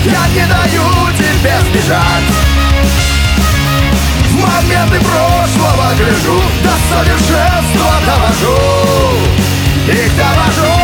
Я не даю тебе сбежать. В моменты прошлого гляжу, до совершенства довожу, их довожу.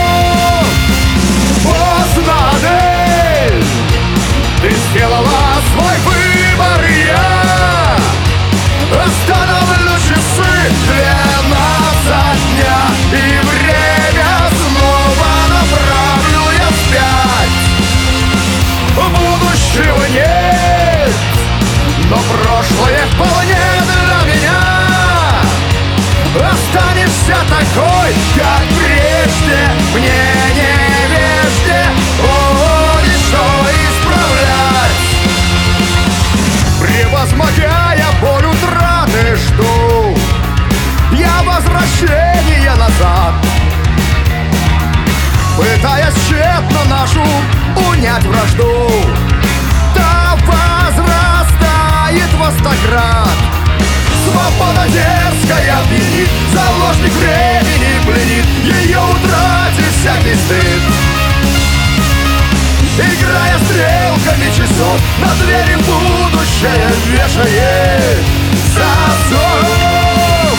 Познаны, ты сделала свой выбор, и я остановлю часы 12 дня, и время снова направлю я вспять. Будущего нет, но прошлое вполне для меня. Останешься такой, как прежде, мне невежде, что исправлять. Превозмогая боль утраты, жду я возвращения назад, пытаясь тщетно нашу унять вражду. Та возрастает во 100 крат. Свобода дерзкая пьянит, заложник времени пленит, ее утратит всякий стыд. Играя стрелками часов, на двери будущее вешает засов.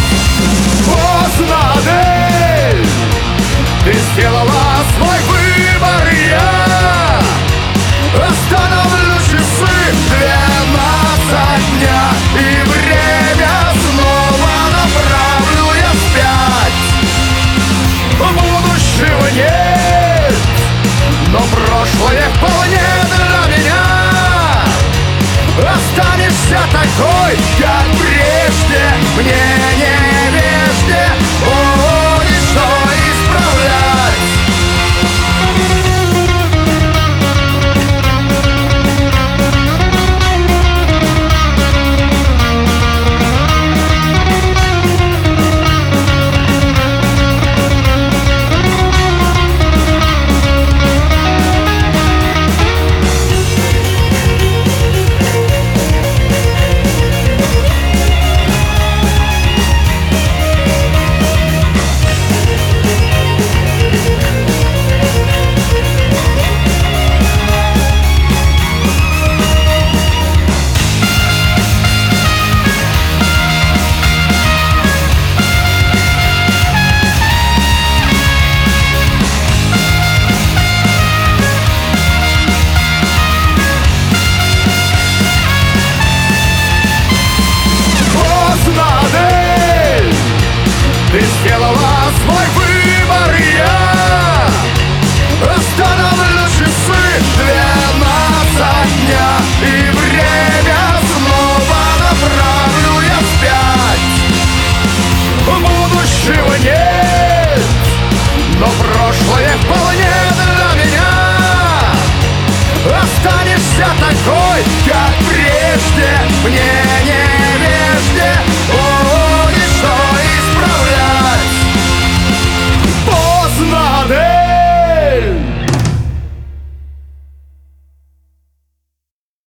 Познаны, ты сделала свой выбор, и я остановлю часы 12 дня, и время снова направлю я вспять. Будущего нет, но прошлое вполне для меня. Останешься такой, как прежде, мне невежде, что исправлять. Ты сделала свой выбор, и я остановлю часы 12 дня, и время снова направлю я вспять. Будущего нет, но прошлое вполне для меня. Останешься такой, как прежде,